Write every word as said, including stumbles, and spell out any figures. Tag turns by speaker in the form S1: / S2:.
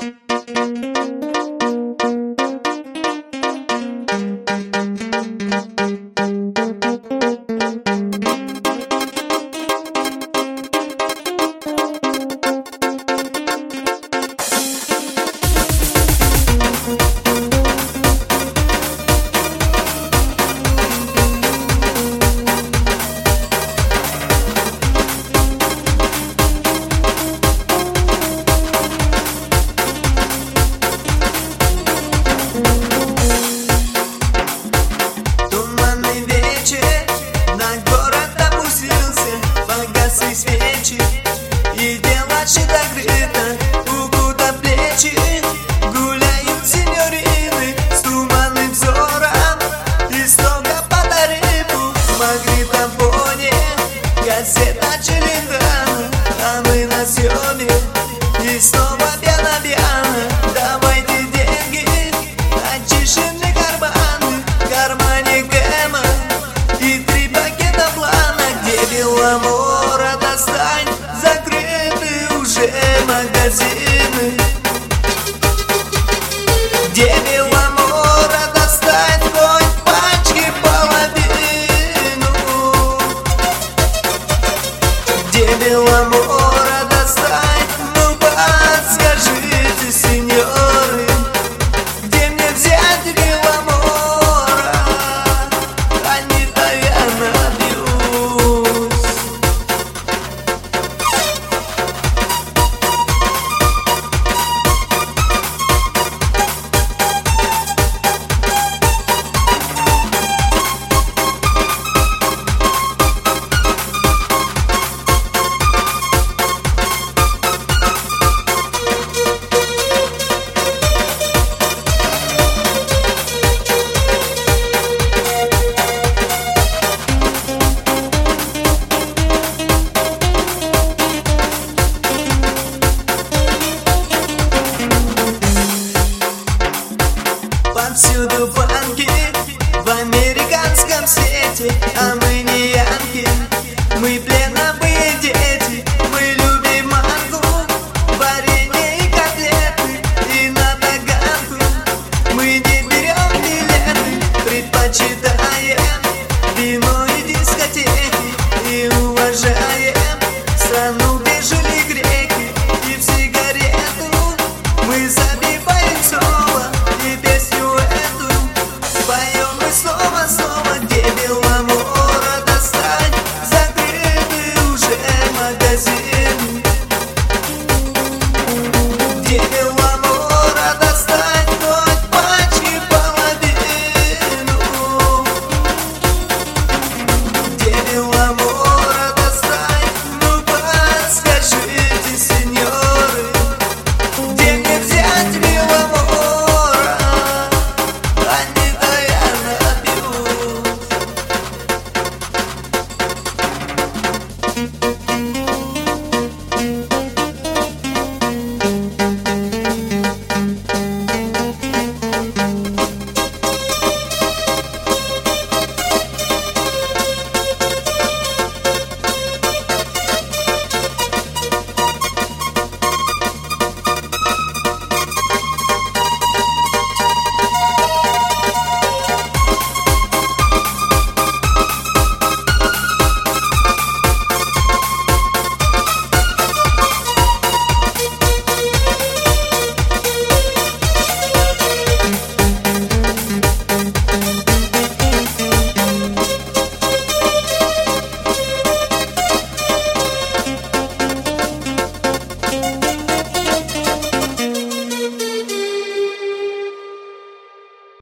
S1: Повсюду банки в американском свете, а мы не янки, мы пленовые дети. Мы любим манку, варенье и котлеты, и на таганку мы не берем билеты. Предпочитаем вино и дискотеки, и уважаем страну, где жили греки. И в сигарету мы забиваем соло, и песню эту поем мы снова, снова. Где Беломора достать, закрыты уже магазины. Где Беломора достать, хоть пачки половину. Где Беломора достать, ну подскажите, сеньоры, где мне взять Беломора, а не-то я напьюсь.